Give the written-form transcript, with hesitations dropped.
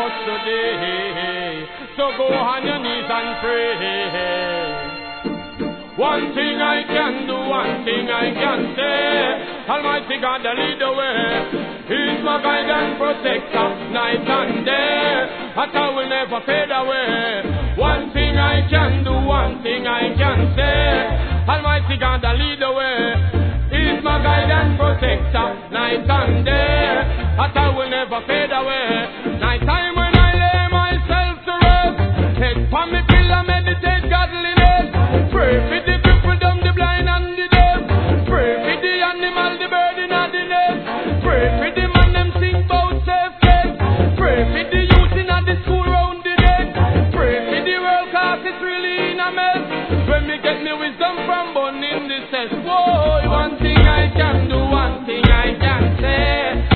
much today. So go on your knees and pray. One thing I can do, one thing I can say, Almighty God, the lead the way. He's my guide and protector, night and day, that I will never fade away. One thing I can do, one thing I can say, Almighty God, the lead the way. He's my guide and protector, night and day, that I will never fade away. Night time when I lay myself to rest, head for me pillow, meditate godliness. Pray for the people, dumb, the blind and the deaf. Pray for the animal, the bird in the nest. Pray for the man, them sing about safe place. Pray for the youth in the school round the deck. Pray for the world, cause it's really in a mess. When me get me wisdom from born in the cess. Whoa.